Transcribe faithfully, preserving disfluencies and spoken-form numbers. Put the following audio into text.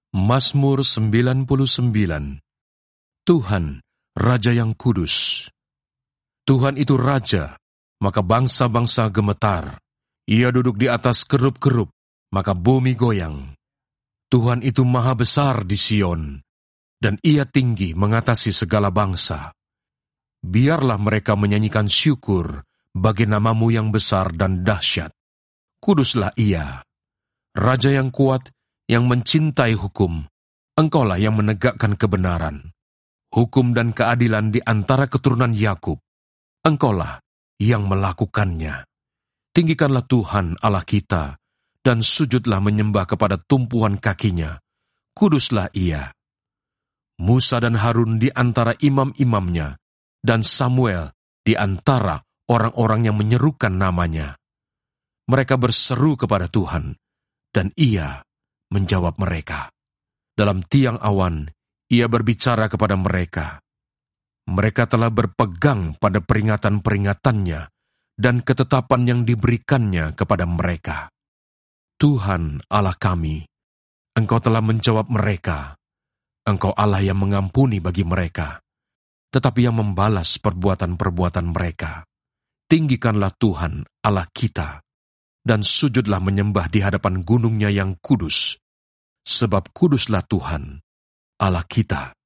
Mazmur sembilan puluh sembilan. Tuhan, Raja yang kudus. Tuhan itu Raja, maka bangsa-bangsa gemetar. Ia duduk di atas kerup-kerup, maka bumi goyang. Tuhan itu maha besar di Sion, dan ia tinggi mengatasi segala bangsa. Biarlah mereka menyanyikan syukur bagi namamu yang besar dan dahsyat. Kuduslah ia, Raja yang kuat, yang mencintai hukum. Engkaulah yang menegakkan kebenaran, hukum dan keadilan di antara keturunan Yakub. Engkaulah yang melakukannya. Tinggikanlah Tuhan Allah kita, dan sujudlah menyembah kepada tumpuan kakinya. Kuduslah ia. Musa dan Harun di antara imam-imamnya, dan Samuel di antara orang-orang yang menyerukan namanya. Mereka berseru kepada Tuhan, dan ia menjawab mereka. Dalam tiang awan, ia berbicara kepada mereka. Mereka telah berpegang pada peringatan-peringatannya dan ketetapan yang diberikannya kepada mereka. Tuhan Allah kami, Engkau telah menjawab mereka. Engkau Allah yang mengampuni bagi mereka, tetapi yang membalas perbuatan-perbuatan mereka. Tinggikanlah Tuhan Allah kita, dan sujudlah menyembah di hadapan gunungnya yang kudus, sebab kuduslah Tuhan Allah kita.